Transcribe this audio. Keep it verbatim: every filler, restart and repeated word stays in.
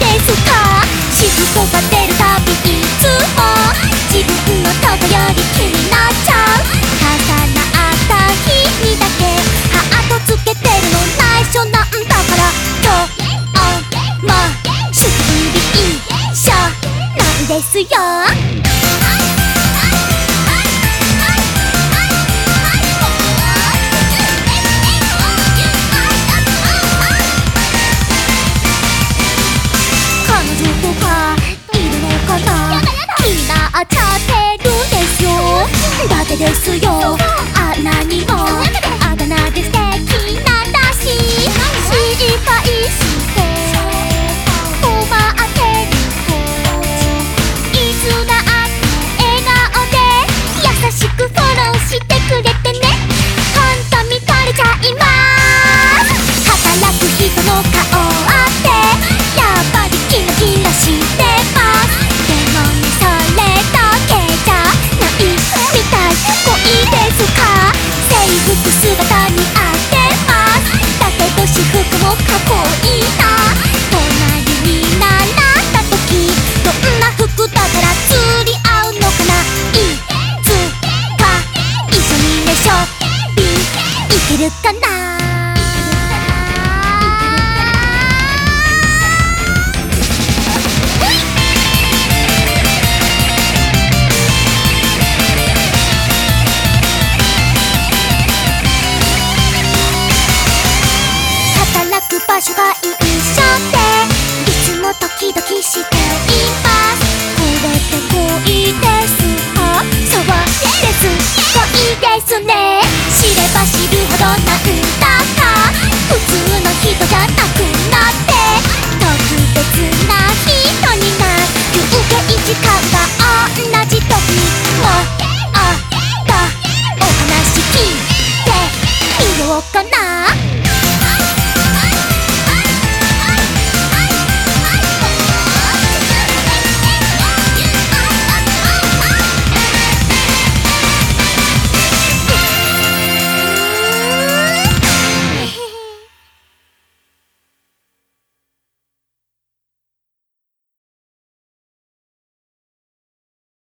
ですか。仕事が出るたびいつも自分のとこより気になっちゃう。重なった日にだけハートつけてるの内緒なんだから今日も祝日一緒なんですよ。あちゃってるんですよ。だってですよ、あんなにもあだ名で素敵なんだし、心配して困ってる子いつだって笑顔で優しくフォローしてくれてね。ほんと見とれちゃいます。働く人の顔ってやっぱりキラキラしてます。でもねそれ制服姿に合ってます。だけど私服もかっこいいな。隣に並んだ時どんな服だったら釣り合うのかな。いつか一緒にねショッピング行けるかな。場所が一緒でいつもドキドキしています。これって恋ですか。そうです恋ですね。知れば知るほどなん